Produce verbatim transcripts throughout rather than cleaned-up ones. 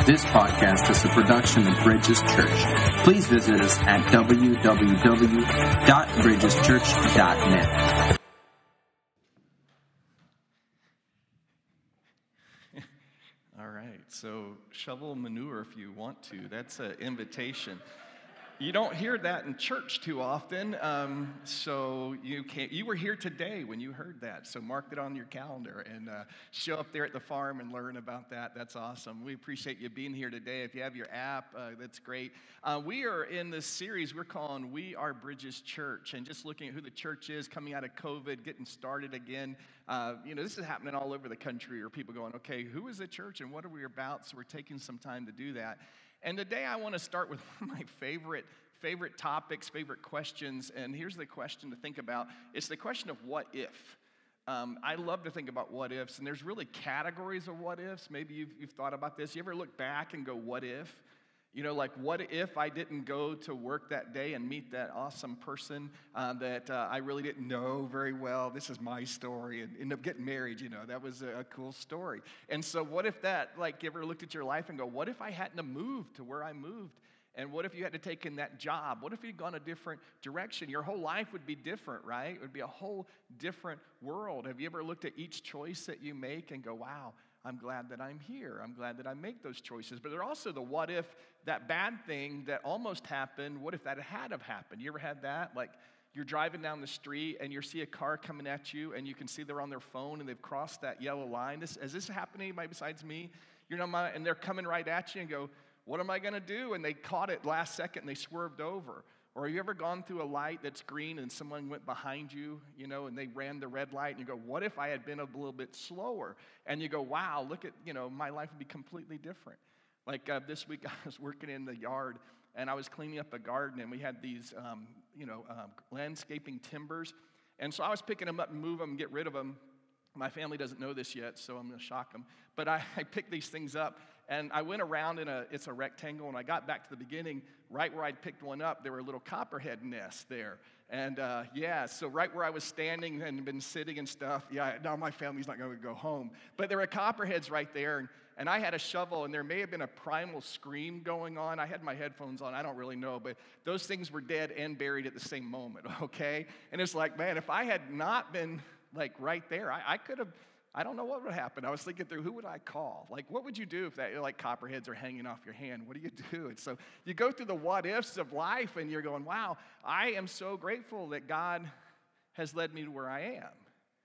This podcast is a production of Bridges Church. Please visit us at w w w dot bridges church dot net. All right, so shovel manure if you want to. That's an invitation. You don't hear that in church too often, um, so you can't. You were here today when you heard that, so mark it on your calendar and uh, show up there at the farm and learn about that. That's awesome. We appreciate you being here today. If you have your app, uh, that's great. Uh, we are in this series we're calling We Are Bridges Church, and just looking at who the church is coming out of COVID, getting started again. Uh, you know, this is happening all over the country, or people going, okay, who is the church and what are we about? So we're taking some time to do that. And today I want to start with one of my favorite, favorite topics, favorite questions. And here's the question to think about. It's the question of what if. Um, I love to think about what ifs. And there's really categories of what ifs. Maybe you've, you've thought about this. You ever look back and go, what if? You know, like, what if I didn't go to work that day and meet that awesome person uh, that uh, I really didn't know very well? This is my story, and end up getting married, you know. That was a, a cool story. And so what if that, like, you ever looked at your life and go, what if I hadn't have moved to where I moved? And what if you had to take in that job? What if you'd gone a different direction? Your whole life would be different, right? It would be a whole different world. Have you ever looked at each choice that you make and go, wow, I'm glad that I'm here. I'm glad that I make those choices. But there are also the what if, that bad thing that almost happened, what if that had have happened? You ever had that? Like, you're driving down the street and you see a car coming at you and you can see they're on their phone and they've crossed that yellow line. This, has this happened to anybody besides me? You're not, and they're coming right at you and go, what am I going to do? And they caught it last second and they swerved over. Or have you ever gone through a light that's green and someone went behind you, you know, and they ran the red light, and you go, what if I had been a little bit slower? And you go, wow, look at, you know, my life would be completely different. Like uh, this week I was working in the yard, and I was cleaning up a garden, and we had these, um, you know, um, landscaping timbers. And so I was picking them up and move them and get rid of them. My family doesn't know this yet, so I'm going to shock them. But I, I picked these things up, and I went around in a, it's a rectangle, and I got back to the beginning, right where I'd picked one up, there were little copperhead nests there. And uh, yeah, so right where I was standing and been sitting and stuff, yeah, now my family's not going to go home. But there were copperheads right there, and, and I had a shovel, and there may have been a primal scream going on. I had my headphones on, I don't really know, but those things were dead and buried at the same moment, okay? And it's like, man, if I had not been like right there, I, I could have, I don't know what would happen. I was thinking through, who would I call? Like, what would you do if that, like, copperheads are hanging off your hand? What do you do? And so you go through the what ifs of life, and you're going, wow, I am so grateful that God has led me to where I am.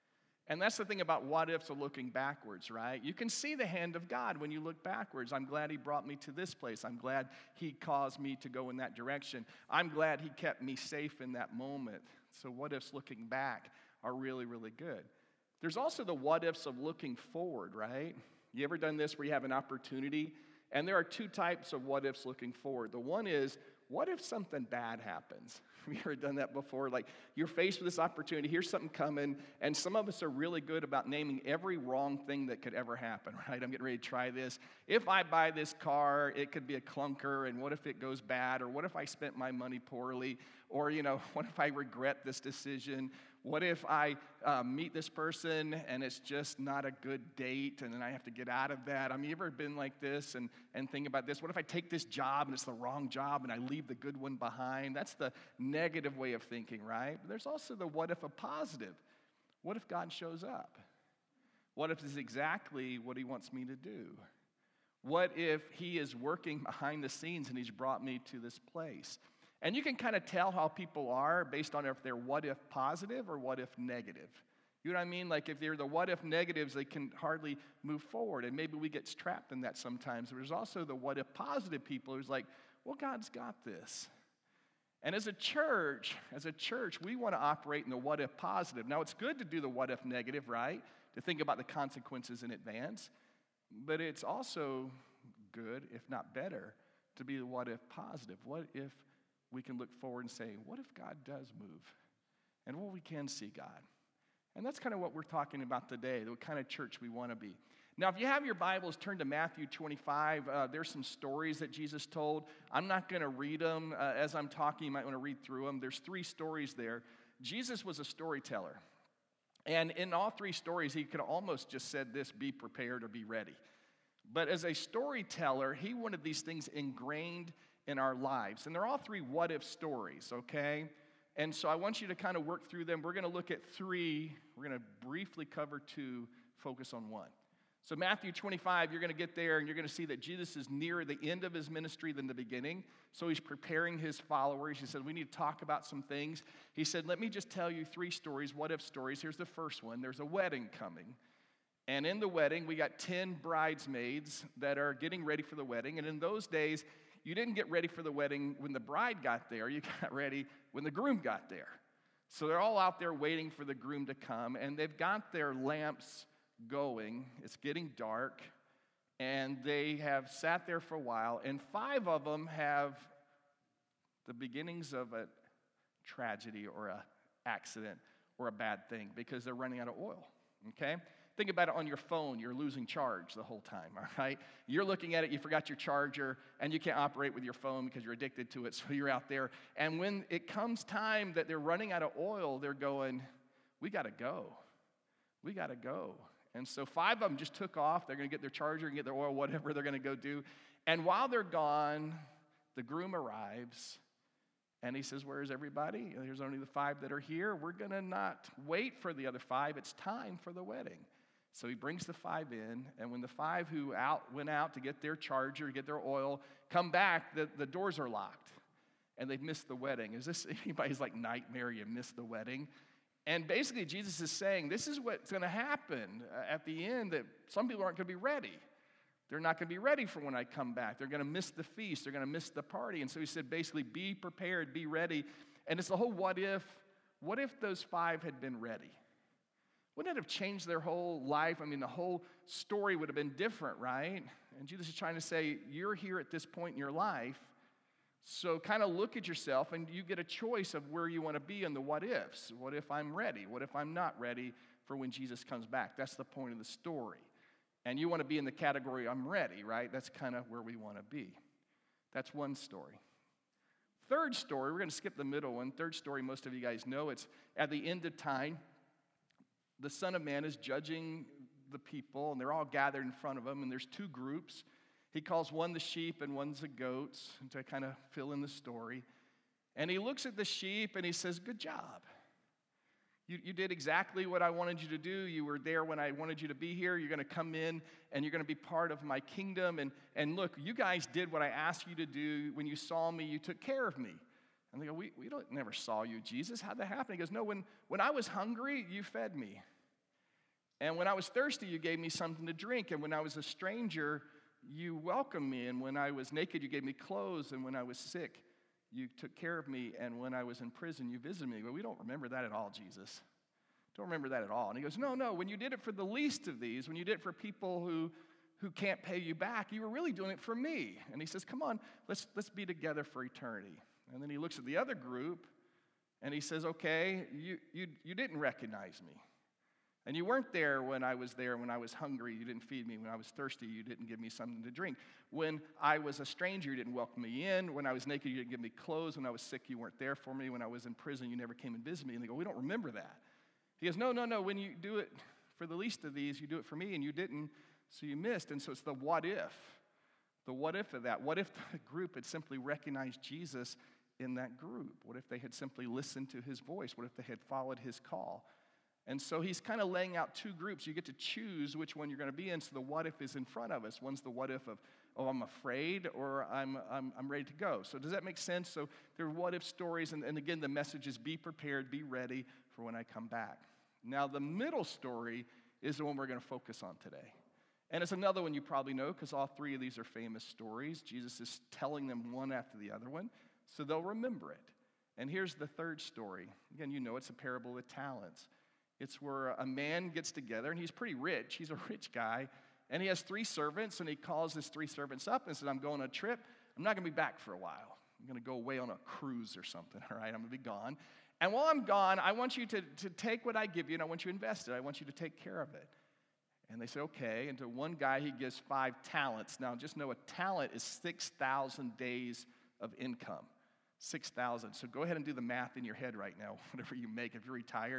And that's the thing about what ifs of looking backwards, right? You can see the hand of God when you look backwards. I'm glad he brought me to this place. I'm glad he caused me to go in that direction. I'm glad he kept me safe in that moment. So what ifs looking back are really, really good. There's also the what ifs of looking forward, right? You ever done this where you have an opportunity? And there are two types of what ifs looking forward. The one is, what if something bad happens? Have you ever done that before? Like, you're faced with this opportunity, here's something coming, and some of us are really good about naming every wrong thing that could ever happen, right? I'm getting ready to try this. If I buy this car, it could be a clunker, and what if it goes bad? Or what if I spent my money poorly? Or, you know, what if I regret this decision? What if I uh, meet this person and it's just not a good date and then I have to get out of that? I mean, you ever been like this and, and think about this? What if I take this job and it's the wrong job and I leave the good one behind? That's the negative way of thinking, right? But there's also the what if a positive. What if God shows up? What if it's exactly what he wants me to do? What if he is working behind the scenes and he's brought me to this place? And you can kind of tell how people are based on if they're what if positive or what if negative. You know what I mean? Like, if they're the what if negatives, they can hardly move forward. And maybe we get trapped in that sometimes. But there's also the what if positive people who's like, well, God's got this. And as a church, as a church, we want to operate in the what if positive. Now, it's good to do the what if negative, right? To think about the consequences in advance. But it's also good, if not better, to be the what if positive. What if we can look forward and say, what if God does move? And well, we can see God. And that's kind of what we're talking about today, the kind of church we want to be. Now, if you have your Bibles, turn to Matthew twenty-five. Uh, there's some stories that Jesus told. I'm not going to read them. Uh, as I'm talking, you might want to read through them. There's three stories there. Jesus was a storyteller. And in all three stories, he could almost just said this, be prepared or be ready. But as a storyteller, he wanted these things ingrained in our lives. And they're all three what-if stories, okay? And so I want you to kind of work through them. We're going to look at three. We're going to briefly cover two, focus on one. So Matthew twenty-five, you're going to get there, and you're going to see that Jesus is nearer the end of his ministry than the beginning. So he's preparing his followers. He said, we need to talk about some things. He said, let me just tell you three stories, what-if stories. Here's the first one. There's a wedding coming. And in the wedding, we got ten bridesmaids that are getting ready for the wedding. And in those days, you didn't get ready for the wedding when the bride got there. You got ready when the groom got there. So they're all out there waiting for the groom to come, and they've got their lamps going. It's getting dark, and they have sat there for a while, and five of them have the beginnings of a tragedy or a accident or a bad thing because they're running out of oil, okay? Think about it on your phone. You're losing charge the whole time, all right? You're looking at it, you forgot your charger, and you can't operate with your phone because you're addicted to it, so you're out there. And when it comes time that they're running out of oil, they're going, we got to go. We got to go. And so five of them just took off. They're going to get their charger and get their oil, whatever they're going to go do. And while they're gone, the groom arrives, and he says, where's everybody? There's only the five that are here. We're going to not wait for the other five. It's time for the wedding. So he brings the five in, and when the five who out went out to get their charger, get their oil, come back, the, the doors are locked, and they've missed the wedding. Is this anybody's like nightmare, you missed the wedding? And basically, Jesus is saying, this is what's going to happen at the end, that some people aren't going to be ready. They're not going to be ready for when I come back. They're going to miss the feast. They're going to miss the party. And so he said, basically, be prepared, be ready. And it's the whole what if. What if those five had been ready? Wouldn't it have changed their whole life? I mean, the whole story would have been different, right? And Jesus is trying to say, you're here at this point in your life, so kind of look at yourself, and you get a choice of where you want to be in the what ifs. What if I'm ready? What if I'm not ready for when Jesus comes back? That's the point of the story. And you want to be in the category, I'm ready, right? That's kind of where we want to be. That's one story. Third story, we're going to skip the middle one. Third story, most of you guys know. It's at the end of time. The Son of Man is judging the people, and they're all gathered in front of him, and there's two groups. He calls one the sheep and one's the goats to kind of fill in the story. And he looks at the sheep and he says, good job. You, you did exactly what I wanted you to do. You were there when I wanted you to be here. You're going to come in and you're going to be part of my kingdom. And, and look, you guys did what I asked you to do. When you saw me, you took care of me. And they go, we, we don't, never saw you, Jesus. How'd that happen? He goes, no, when, when I was hungry, you fed me. And when I was thirsty, you gave me something to drink. And when I was a stranger, you welcomed me. And when I was naked, you gave me clothes. And when I was sick, you took care of me. And when I was in prison, you visited me. But we don't remember that at all, Jesus. Don't remember that at all. And he goes, no, no, when you did it for the least of these, when you did it for people who, who can't pay you back, you were really doing it for me. And he says, come on, let's, let's be together for eternity. And then he looks at the other group, and he says, okay, you, you, you didn't recognize me. And you weren't there when I was there. When I was hungry, you didn't feed me. When I was thirsty, you didn't give me something to drink. When I was a stranger, you didn't welcome me in. When I was naked, you didn't give me clothes. When I was sick, you weren't there for me. When I was in prison, you never came and visited me. And they go, we don't remember that. He goes, no, no, no. When you do it for the least of these, you do it for me, and you didn't, so you missed. And so it's the what if. The what if of that. What if the group had simply recognized Jesus in that group? What if they had simply listened to his voice? What if they had followed his call? And so he's kind of laying out two groups. You get to choose which one you're going to be in. So the what if is in front of us. One's the what if of, oh, I'm afraid, or I'm I'm, I'm ready to go. So does that make sense? So there are what if stories. And, and again, the message is be prepared, be ready for when I come back. Now, the middle story is the one we're going to focus on today. And it's another one you probably know because all three of these are famous stories. Jesus is telling them one after the other one, so they'll remember it. And here's the third story. Again, you know it's a parable of the talents. It's where a man gets together, and he's pretty rich. He's a rich guy, and he has three servants, and he calls his three servants up and says, I'm going on a trip. I'm not going to be back for a while. I'm going to go away on a cruise or something, all right? I'm going to be gone. And while I'm gone, I want you to, to take what I give you, and I want you to invest it. I want you to take care of it. And they say, okay. And to one guy, he gives five talents. Now, just know a talent is six thousand days of income. six thousand. So go ahead and do the math in your head right now, whatever you make. If you're retired,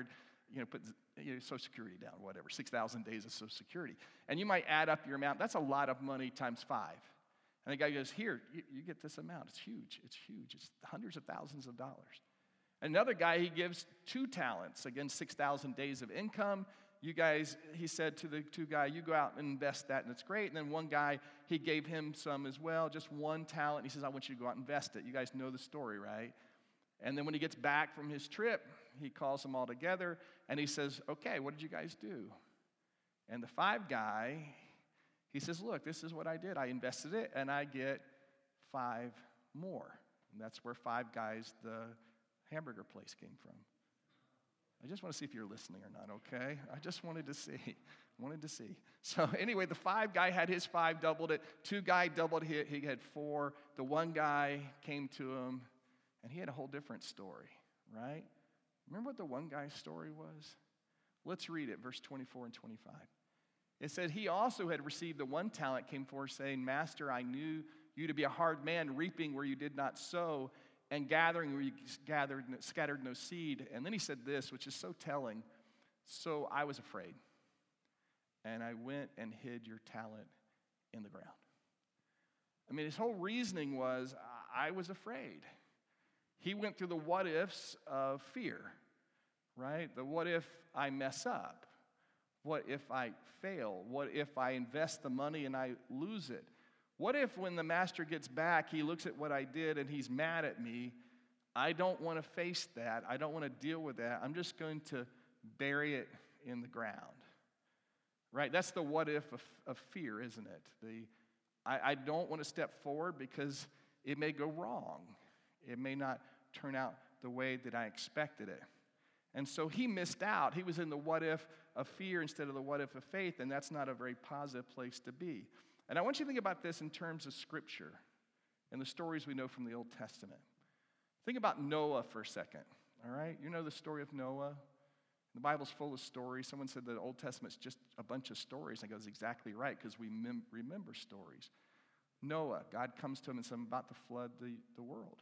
you know, put you know, Social Security down, whatever, six thousand days of Social Security. And you might add up your amount. That's a lot of money times five. And the guy goes, here, you, you get this amount. It's huge. It's huge. It's hundreds of thousands of dollars. Another guy, he gives two talents, again, six thousand days of income. You guys, he said to the two guy, you go out and invest that, and it's great. And then one guy, he gave him some as well, just one talent. He says, I want you to go out and invest it. You guys know the story, right? And then when he gets back from his trip, he calls them all together, and he says, okay, what did you guys do? And the five guy, he says, look, this is what I did. I invested it, and I get five more. And that's where Five Guys, the hamburger place, came from. I just want to see if you're listening or not, okay? I just wanted to see. Wanted to see. So anyway, the five guy had his five, doubled it. Two guy doubled it. He had four. The one guy came to him, and he had a whole different story, right? Remember what the one guy's story was? Let's read it, verse twenty-four and twenty-five. It said, he also had received the one talent, came forth saying, Master, I knew you to be a hard man, reaping where you did not sow, and gathering where you gathered, scattered no seed. And then he said this, which is so telling. So I was afraid, and I went and hid your talent in the ground. I mean, his whole reasoning was, I was afraid. He went through the what-ifs of fear, right? The what if I mess up? What if I fail? What if I invest the money and I lose it? What if when the master gets back, he looks at what I did and he's mad at me? I don't want to face that. I don't want to deal with that. I'm just going to bury it in the ground. Right? That's the what if of, of fear, isn't it? The I, I don't want to step forward because it may go wrong. It may not turn out the way that I expected it. And so he missed out. He was in the what if of fear instead of the what if of faith, and that's not a very positive place to be. And I want you to think about this in terms of Scripture and the stories we know from the Old Testament. Think about Noah for a second, all right? You know the story of Noah? The Bible's full of stories. Someone said the Old Testament's just a bunch of stories. I go, that's exactly right, because we mem- remember stories. Noah, God comes to him and says, I'm about to flood the, the world.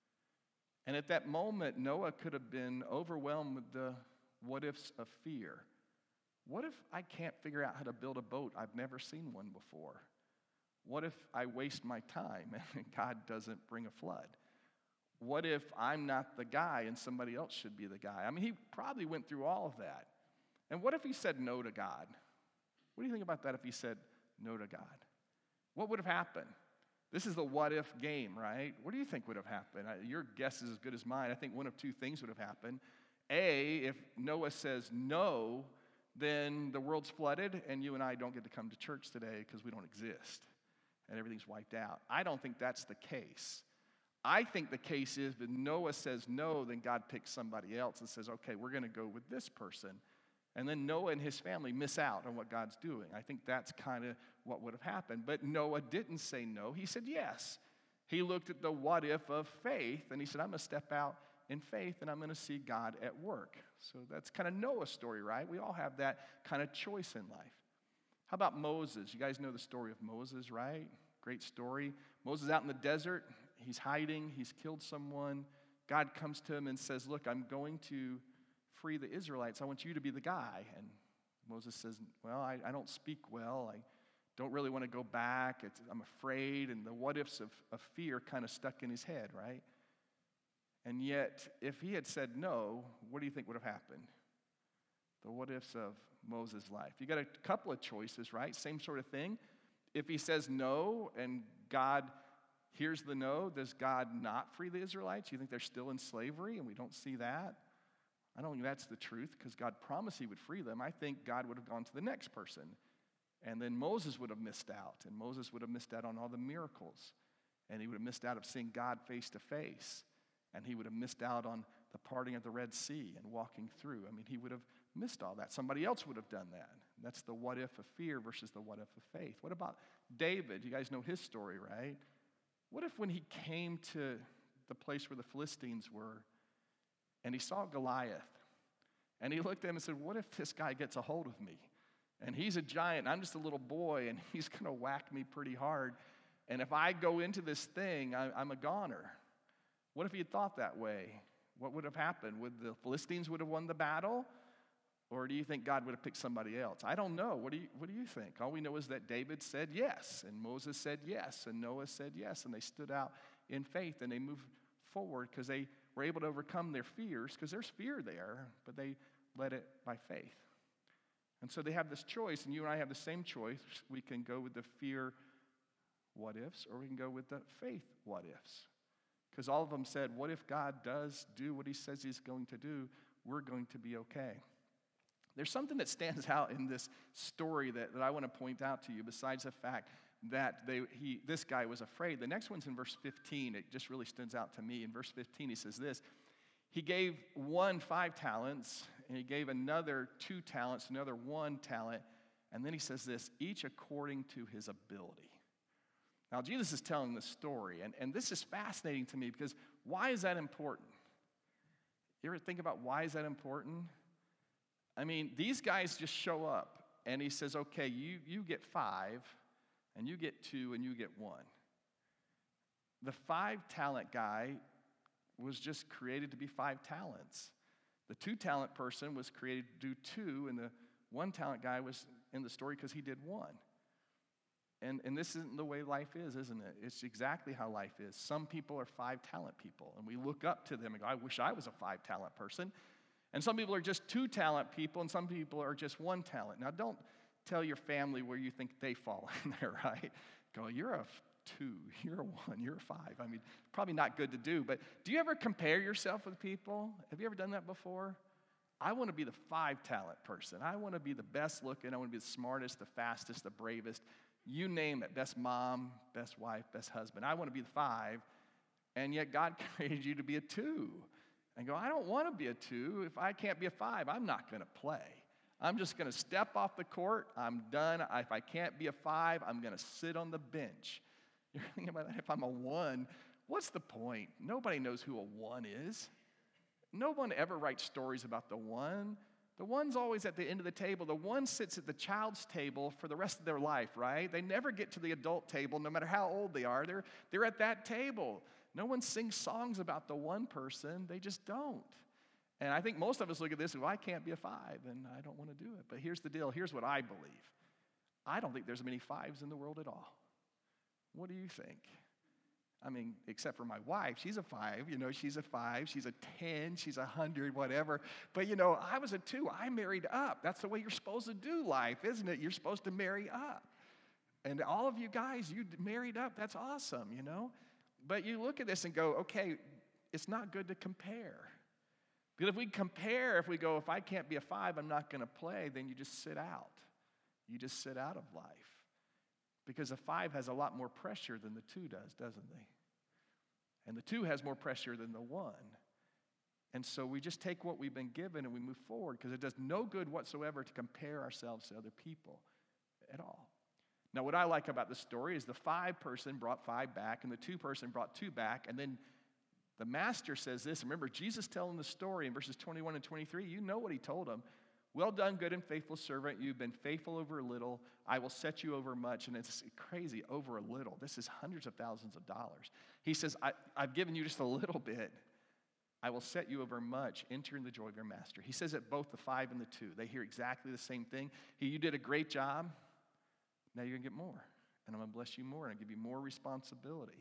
And at that moment, Noah could have been overwhelmed with the what-ifs of fear. What if I can't figure out how to build a boat? I've never seen one before. What if I waste my time and God doesn't bring a flood? What if I'm not the guy and somebody else should be the guy? I mean, he probably went through all of that. And what if he said no to God? What do you think about that if he said no to God? What would have happened? This is the what-if game, right? What do you think would have happened? Your guess is as good as mine. I think one of two things would have happened. A, if Noah says no, then the world's flooded, and you and I don't get to come to church today because we don't exist, and everything's wiped out. I don't think that's the case. I think the case is that Noah says no, then God picks somebody else and says, okay, we're going to go with this person. And then Noah and his family miss out on what God's doing. I think that's kind of what would have happened. But Noah didn't say no. He said yes. He looked at the what if of faith, and he said, I'm going to step out in faith, and I'm going to see God at work. So that's kind of Noah's story, right? We all have that kind of choice in life. How about Moses? You guys know the story of Moses, right? Great story. Moses out in the desert. He's hiding. He's killed someone. God comes to him and says, look, I'm going to free the Israelites. I want you to be the guy. And Moses says, well, I, I don't speak well. I don't really want to go back. It's, I'm afraid. And the what-ifs of, of fear kind of stuck in his head, right? And yet, if he had said no, what do you think would have happened? The what-ifs of Moses' life. You got a couple of choices, right? Same sort of thing. If he says no and God hears the no, does God not free the Israelites? You think they're still in slavery and we don't see that? I don't think that's the truth because God promised he would free them. I think God would have gone to the next person. And then Moses would have missed out. And Moses would have missed out on all the miracles. And he would have missed out of seeing God face to face. And he would have missed out on the parting of the Red Sea and walking through. I mean, he would have missed all that. Somebody else would have done that. That's the what if of fear versus the what if of faith. What about David? You guys know his story, right? What if when he came to the place where the Philistines were and he saw Goliath and he looked at him and said, what if this guy gets a hold of me? And he's a giant and I'm just a little boy and he's going to whack me pretty hard. And if I go into this thing, I, I'm a goner. What if he had thought that way? What would have happened? Would the Philistines would have won the battle? Or do you think God would have picked somebody else? I don't know. What do you, what do you think? All we know is that David said yes, and Moses said yes, and Noah said yes, and they stood out in faith, and they moved forward because they were able to overcome their fears, because there's fear there, but they led it by faith. And so they have this choice, and you and I have the same choice. We can go with the fear what ifs, or we can go with the faith what ifs. Because all of them said, what if God does do what he says he's going to do? We're going to be okay. There's something that stands out in this story that, that I want to point out to you, besides the fact that they, he, this guy was afraid. The next one's in verse fifteen. It just really stands out to me. In verse fifteen, he says this: he gave one five talents, and he gave another two talents, another one talent, and then he says this, each according to his ability. Now, Jesus is telling this story, and, and this is fascinating to me, because why is that important? You ever think about why is that important? I mean, these guys just show up, and he says, okay, you, you get five, and you get two, and you get one. The five-talent guy was just created to be five talents. The two-talent person was created to do two, and the one-talent guy was in the story because he did one. And, and this isn't the way life is, isn't it? It's exactly how life is. Some people are five-talent people, and we look up to them and go, I wish I was a five-talent person. And some people are just two-talent people, and some people are just one talent. Now, don't tell your family where you think they fall in there, right? Go, you're a two, you're a one, you're a five. I mean, probably not good to do, but do you ever compare yourself with people? Have you ever done that before? I want to be the five-talent person. I want to be the best looking. I want to be the smartest, the fastest, the bravest. You name it, best mom, best wife, best husband. I want to be the five, and yet God created you to be a two. And go, I don't want to be a two. If I can't be a five, I'm not going to play. I'm just going to step off the court. I'm done. If I can't be a five, I'm going to sit on the bench. You're thinking about that. If I'm a one, what's the point? Nobody knows who a one is. No one ever writes stories about the one. The one's always at the end of the table. The one sits at the child's table for the rest of their life, right? They never get to the adult table, no matter how old they are. They're, they're at that table. No one sings songs about the one person. They just don't. And I think most of us look at this and go, I can't be a five, and I don't want to do it. But here's the deal. Here's what I believe. I don't think there's many fives in the world at all. What do you think? I mean, except for my wife. She's a five. You know, she's a five. She's a ten. She's a hundred, whatever. But, you know, I was a two. I married up. That's the way you're supposed to do life, isn't it? You're supposed to marry up. And all of you guys, you married up. That's awesome, you know. But you look at this and go, okay, it's not good to compare. Because if we compare, if we go, if I can't be a five, I'm not going to play, then you just sit out. You just sit out of life. Because a five has a lot more pressure than the two does, doesn't they? And the two has more pressure than the one. And so we just take what we've been given and we move forward, because it does no good whatsoever to compare ourselves to other people at all. Now, what I like about this story is the five person brought five back, and the two person brought two back, and then the master says this. Remember, Jesus telling the story in verses twenty-one and twenty-three. You know what he told them. Well done, good and faithful servant. You've been faithful over a little. I will set you over much. And it's crazy, over a little. This is hundreds of thousands of dollars. He says, I, I've given you just a little bit. I will set you over much. Enter in the joy of your master. He says it both the five and the two. They hear exactly the same thing. He, you did a great job. Now you're going to get more. And I'm going to bless you more. And I'll give you more responsibility.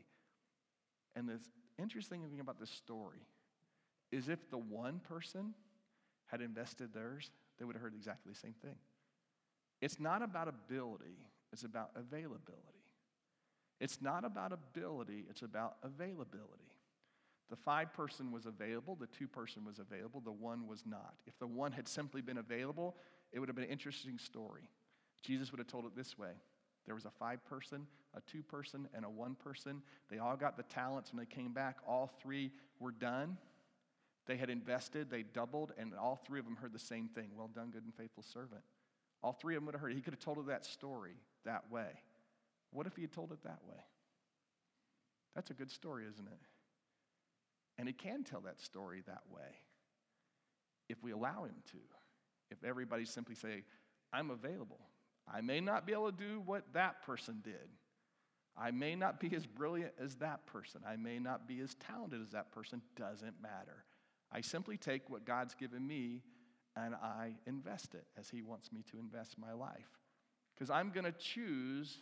And the interesting thing about this story is if the one person had invested theirs, they would have heard exactly the same thing. It's not about ability. It's about availability. It's not about ability. It's about availability. The five person was available. The two person was available. The one was not. If the one had simply been available, it would have been an interesting story. Jesus would have told it this way. There was a five person, a two person, and a one person. They all got the talents when they came back. All three were done. They had invested, they doubled, and all three of them heard the same thing. Well done, good and faithful servant. All three of them would have heard it. He could have told it that story that way. What if he had told it that way? That's a good story, isn't it? And he can tell that story that way if we allow him to. If everybody simply say, I'm available. I may not be able to do what that person did. I may not be as brilliant as that person. I may not be as talented as that person. Doesn't matter. I simply take what God's given me and I invest it as he wants me to invest my life. Because I'm going to choose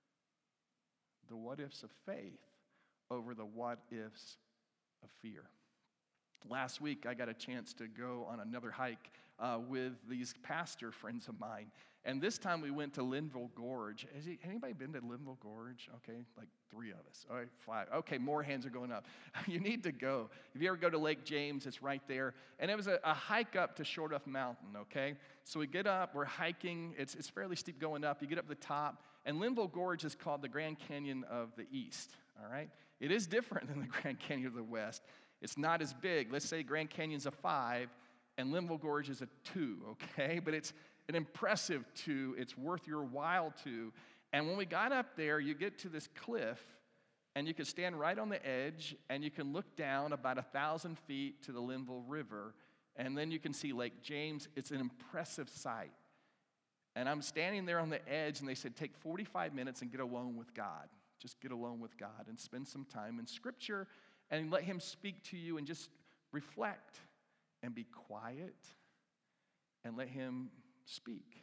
the what-ifs of faith over the what-ifs of fear. Last week, I got a chance to go on another hike uh, with these pastor friends of mine. And this time we went to Linville Gorge. Has he, anybody been to Linville Gorge? Okay, like three of us. All right, five. Okay, more hands are going up. You need to go. If you ever go to Lake James, it's right there. And it was a, a hike up to Short Duff Mountain, okay? So we get up, we're hiking. It's, it's fairly steep going up. You get up to the top. And Linville Gorge is called the Grand Canyon of the East, all right? It is different than the Grand Canyon of the West. It's not as big. Let's say Grand Canyon's a five, and Linville Gorge is a two, okay? But it's an impressive two. It's worth your while to. And when we got up there, you get to this cliff, and you can stand right on the edge, and you can look down about a thousand feet to the Linville River, and then you can see Lake James. It's an impressive sight. And I'm standing there on the edge, and they said, take forty-five minutes and get alone with God. Just get alone with God and spend some time in Scripture and let him speak to you and just reflect and be quiet and let him speak.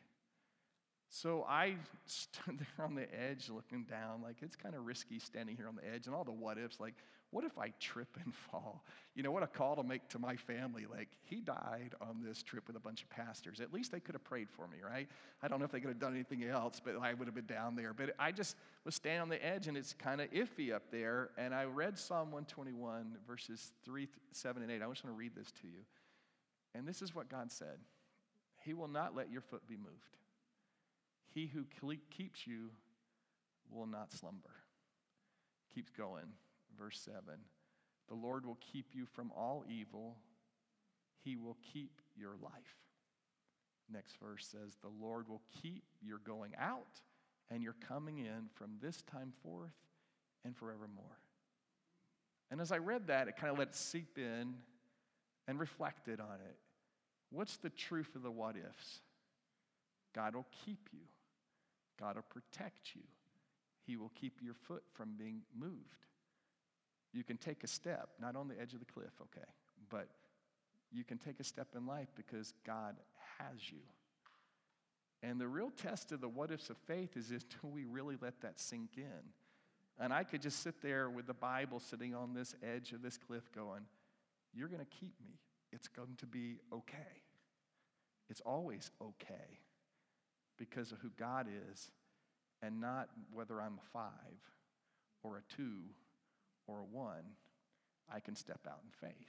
So I stood there on the edge looking down, like it's kind of risky standing here on the edge and all the what ifs, like what if I trip and fall? You know, what a call to make to my family, like he died on this trip with a bunch of pastors. At least they could have prayed for me, right? I don't know if they could have done anything else, but I would have been down there. But I just was standing on the edge and it's kind of iffy up there. And I read Psalm one twenty-one, verses three, seven, and eight. I just want to read this to you. And this is what God said. He will not let your foot be moved. He who keeps you will not slumber. Keeps going. Verse seven. The Lord will keep you from all evil. He will keep your life. Next verse says, the Lord will keep your going out and your coming in from this time forth and forevermore. And as I read that, it kind of let it seep in and reflected on it. What's the truth of the what ifs? God will keep you. God will protect you. He will keep your foot from being moved. You can take a step, not on the edge of the cliff, okay, but you can take a step in life because God has you. And the real test of the what-ifs of faith is, is do we really let that sink in? And I could just sit there with the Bible sitting on this edge of this cliff going, you're going to keep me. It's going to be okay. It's always okay because of who God is and not whether I'm a five or a two or a one. I can step out in faith.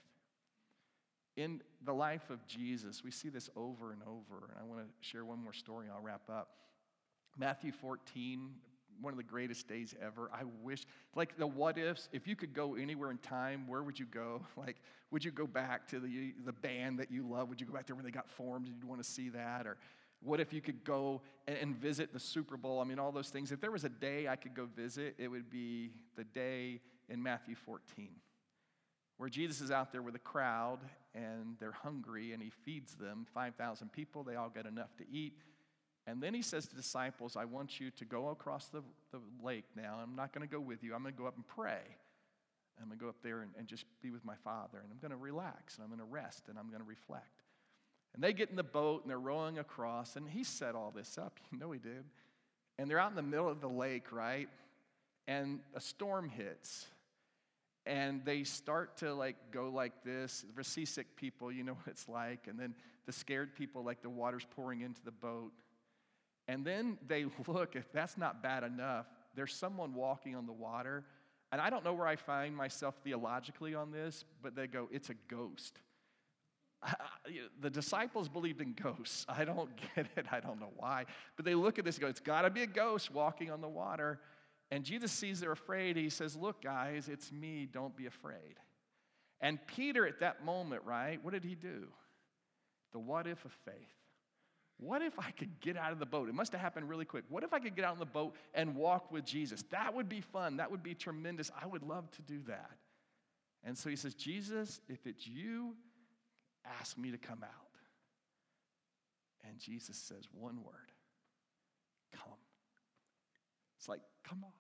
In the life of Jesus, we see this over and over, and I want to share one more story and I'll wrap up. Matthew fourteen, one of the greatest days ever. I wish, like the what ifs, if you could go anywhere in time, where would you go? Like, would you go back to the, the band that you love? Would you go back there when they got formed? Did you want to see that? Or what if you could go and, and visit the Super Bowl? I mean, all those things. If there was a day I could go visit, it would be the day in Matthew fourteen, where Jesus is out there with a crowd, and they're hungry, and he feeds them, five thousand people. They all get enough to eat. And then he says to the disciples, I want you to go across the, the lake now. I'm not going to go with you. I'm going to go up and pray. I'm going to go up there and, and just be with my Father. And I'm going to relax, and I'm going to rest, and I'm going to reflect. And they get in the boat, and they're rowing across. And he set all this up. You know he did. And they're out in the middle of the lake, right? And a storm hits. And they start to like go like this. For seasick people, you know what it's like. And then the scared people, like the water's pouring into the boat. And then they look, if that's not bad enough, there's someone walking on the water. And I don't know where I find myself theologically on this, but they go, it's a ghost. The disciples believed in ghosts. I don't get it. I don't know why. But they look at this and go, it's got to be a ghost walking on the water. And Jesus sees they're afraid. He says, look, guys, it's me. Don't be afraid. And Peter at that moment, right, what did he do? The what if of faith. What if I could get out of the boat? It must have happened really quick. What if I could get out in the boat and walk with Jesus? That would be fun. That would be tremendous. I would love to do that. And so he says, Jesus, if it's you, ask me to come out. And Jesus says one word, come. It's like, come on.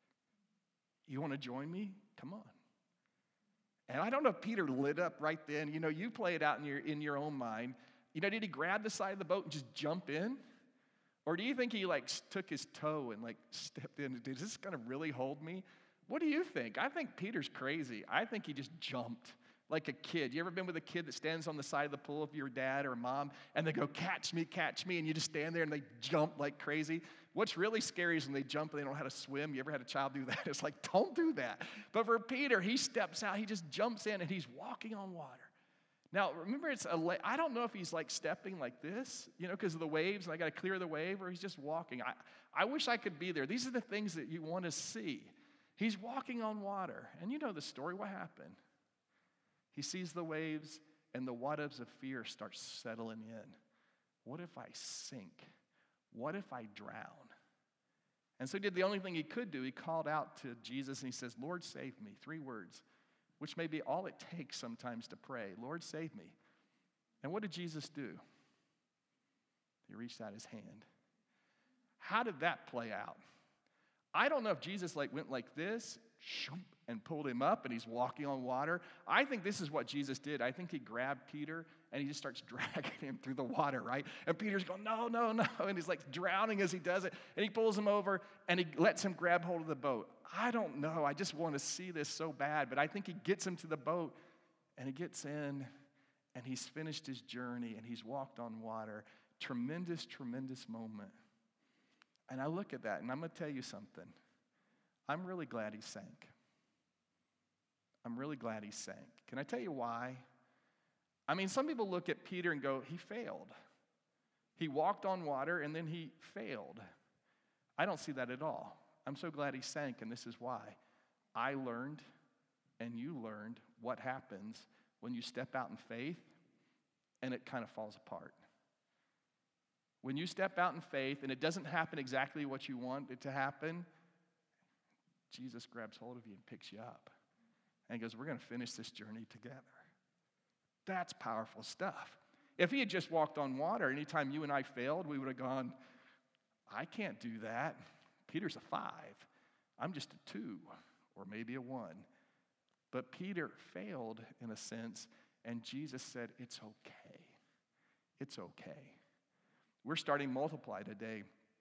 You want to join me? Come on. And I don't know if Peter lit up right then. You know, you play it out in your in your own mind. You know, did he grab the side of the boat and just jump in? Or do you think he like took his toe and like stepped in? Is this going to really hold me? What do you think? I think Peter's crazy. I think he just jumped like a kid. You ever been with a kid that stands on the side of the pool of your dad or mom and they go, catch me, catch me, and you just stand there and they jump like crazy? What's really scary is when they jump and they don't know how to swim. You ever had a child do that? It's like, don't do that. But for Peter, he steps out, he just jumps in and he's walking on water. Now, remember, it's a, I don't know if he's like stepping like this, you know, because of the waves and I got to clear the wave, or he's just walking. I, I wish I could be there. These are the things that you want to see. He's walking on water. And you know the story. What happened? He sees the waves and the waters of fear start settling in. What if I sink? What if I drown? And so he did the only thing he could do. He called out to Jesus and he says, Lord, save me. Three words, which may be all it takes sometimes to pray. Lord, save me. And what did Jesus do? He reached out his hand. How did that play out? I don't know if Jesus like went like this and pulled him up and he's walking on water. I think this is what Jesus did. I think he grabbed Peter and he just starts dragging him through the water, right? And Peter's going, no, no, no. And he's like drowning as he does it. And he pulls him over and he lets him grab hold of the boat. I don't know. I just want to see this so bad. But I think he gets him to the boat and he gets in and he's finished his journey and he's walked on water. Tremendous, tremendous moment. And I look at that and I'm going to tell you something. I'm really glad he sank. I'm really glad he sank. Can I tell you why? I mean, some people look at Peter and go, he failed. He walked on water and then he failed. I don't see that at all. I'm so glad he sank, and this is why. I learned and you learned what happens when you step out in faith and it kind of falls apart. When you step out in faith and it doesn't happen exactly what you want it to happen, Jesus grabs hold of you and picks you up and goes, we're going to finish this journey together. That's powerful stuff. If he had just walked on water, anytime you and I failed, we would have gone, I can't do that. Peter's a five. I'm just a two or maybe a one. But Peter failed in a sense, and Jesus said, it's okay. It's okay. We're starting Multiply today.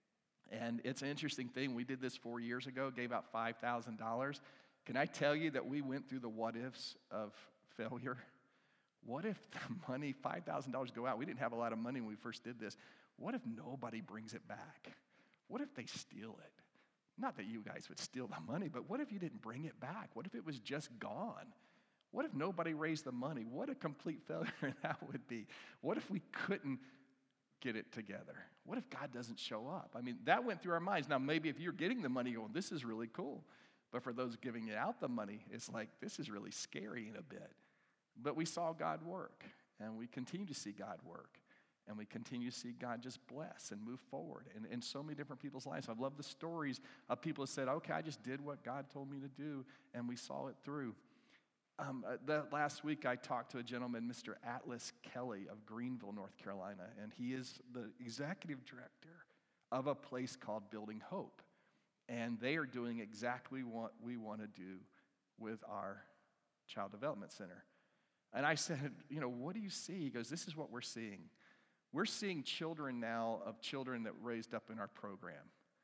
And it's an interesting thing. We did this four years ago, gave out five thousand dollars. Can I tell you that we went through the what-ifs of failure? What if the money, five thousand dollars go out? We didn't have a lot of money when we first did this. What if nobody brings it back? What if they steal it? Not that you guys would steal the money, but what if you didn't bring it back? What if it was just gone? What if nobody raised the money? What a complete failure that would be. What if we couldn't get it together? What if God doesn't show up? I mean, that went through our minds. Now, maybe if you're getting the money, you're going, this is really cool. But for those giving out the money, it's like, this is really scary in a bit. But we saw God work, and we continue to see God work, and we continue to see God just bless and move forward in, in so many different people's lives. I love the stories of people who said, okay, I just did what God told me to do, and we saw it through. Um, uh, the, last week, I talked to a gentleman, Mister Atlas Kelly of Greenville, North Carolina, and he is the executive director of a place called Building Hope. And they are doing exactly what we want to do with our Child Development Center. And I said, you know, what do you see? He goes, this is what we're seeing. We're seeing children now of children that raised up in our program.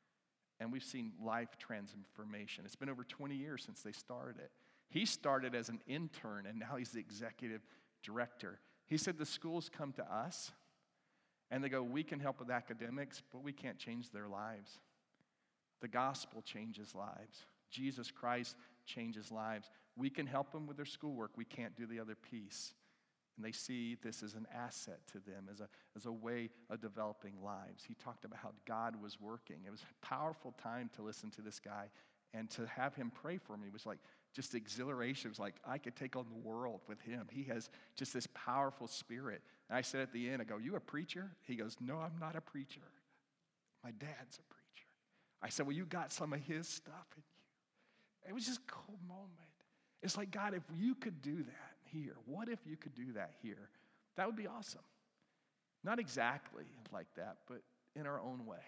And we've seen life transformation. It's been over twenty years since they started it. He started as an intern, and now he's the executive director. He said the schools come to us, and they go, we can help with academics, but we can't change their lives. The gospel changes lives. Jesus Christ changes lives. We can help them with their schoolwork. We can't do the other piece. And they see this as an asset to them, as a, as a way of developing lives. He talked about how God was working. It was a powerful time to listen to this guy, and to have him pray for me was like just exhilaration. It was like I could take on the world with him. He has just this powerful spirit. And I said at the end, I go, you a preacher? He goes, no, I'm not a preacher. My dad's a preacher. I said, well, you got some of his stuff in you. It was just a cool moment. It's like, God, if you could do that here, what if you could do that here? That would be awesome. Not exactly like that, but in our own way.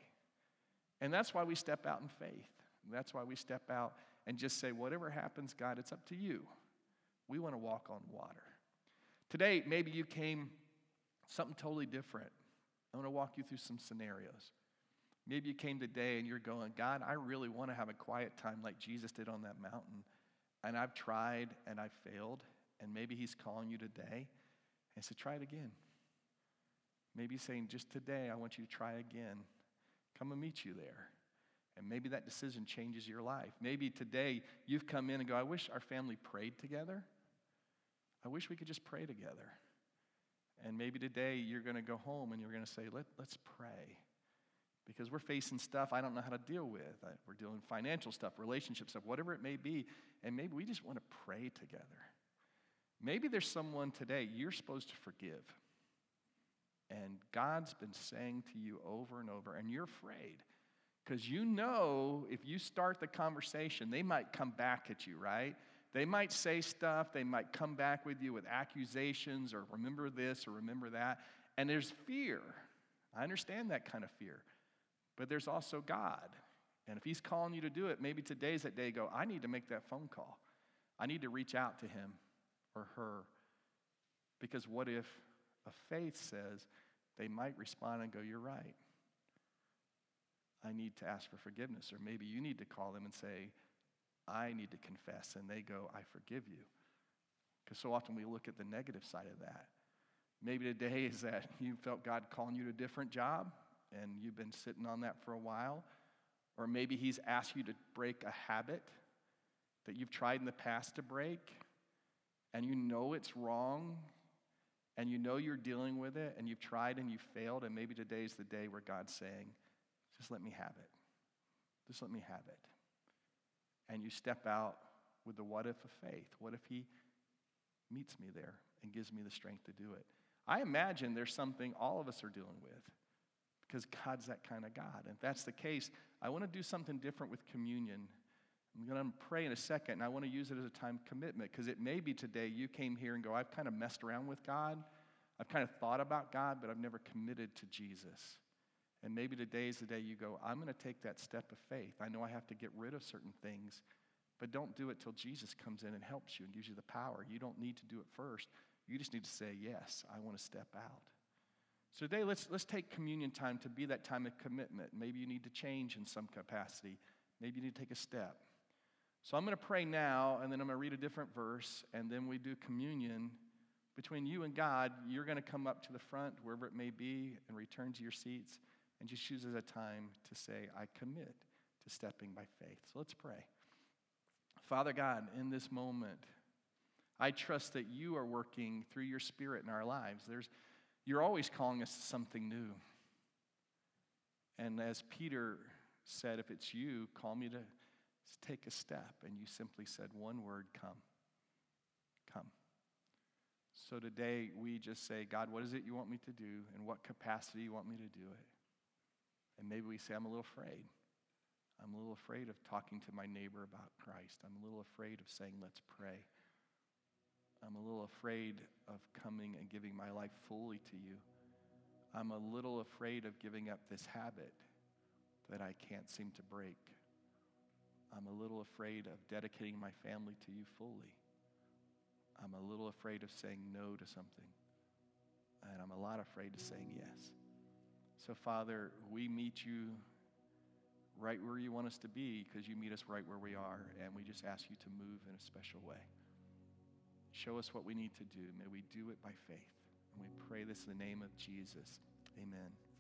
And that's why we step out in faith. That's why we step out and just say, whatever happens, God, it's up to you. We want to walk on water. Today, maybe you came something totally different. I want to walk you through some scenarios. Maybe you came today and you're going, God, I really want to have a quiet time like Jesus did on that mountain. And I've tried and I've failed. And maybe he's calling you today. And so try it again. Maybe he's saying, just today, I want you to try again. Come and meet you there. And maybe that decision changes your life. Maybe today you've come in and go, I wish our family prayed together. I wish we could just pray together. And maybe today you're going to go home and you're going to say, Let, let's pray. Because we're facing stuff I don't know how to deal with. We're dealing with financial stuff, relationship stuff, whatever it may be. And maybe we just want to pray together. Maybe there's someone today you're supposed to forgive. And God's been saying to you over and over, and you're afraid. Because you know if you start the conversation, they might come back at you, right? They might say stuff. They might come back with you with accusations or remember this or remember that. And there's fear. I understand that kind of fear. But there's also God. And if he's calling you to do it, maybe today's that day, go, I need to make that phone call. I need to reach out to him or her. Because what if a faith says they might respond and go, you're right. I need to ask for forgiveness. Or maybe you need to call them and say, I need to confess. And they go, I forgive you. Because so often we look at the negative side of that. Maybe today is that you felt God calling you to a different job and you've been sitting on that for a while. Or maybe he's asked you to break a habit that you've tried in the past to break and you know it's wrong and you know you're dealing with it and you've tried and you've failed, and maybe today's the day where God's saying, just let me have it. Just let me have it. And you step out with the what if of faith. What if he meets me there and gives me the strength to do it? I imagine there's something all of us are dealing with because God's that kind of God. And if that's the case, I want to do something different with communion. I'm going to pray in a second, and I want to use it as a time commitment because it may be today you came here and go, I've kind of messed around with God. I've kind of thought about God, but I've never committed to Jesus. And maybe today is the day you go, I'm going to take that step of faith. I know I have to get rid of certain things, but don't do it till Jesus comes in and helps you and gives you the power. You don't need to do it first. You just need to say, yes, I want to step out. So today, let's, let's take communion time to be that time of commitment. Maybe you need to change in some capacity. Maybe you need to take a step. So I'm going to pray now, and then I'm going to read a different verse, and then we do communion. Between you and God, you're going to come up to the front, wherever it may be, and return to your seats, and just choose as a time to say, I commit to stepping by faith. So let's pray. Father God, in this moment, I trust that you are working through your Spirit in our lives. There's, you're always calling us to something new. And as Peter said, if it's you, call me to take a step. And you simply said one word, come. Come. So today we just say, God, what is it you want me to do? In what capacity you want me to do it? And maybe we say, I'm a little afraid. I'm a little afraid of talking to my neighbor about Christ. I'm a little afraid of saying, let's pray. I'm a little afraid of coming and giving my life fully to you. I'm a little afraid of giving up this habit that I can't seem to break. I'm a little afraid of dedicating my family to you fully. I'm a little afraid of saying no to something. And I'm a lot afraid of saying yes. So, Father, we meet you right where you want us to be because you meet us right where we are, and we just ask you to move in a special way. Show us what we need to do. May we do it by faith. And we pray this in the name of Jesus. Amen.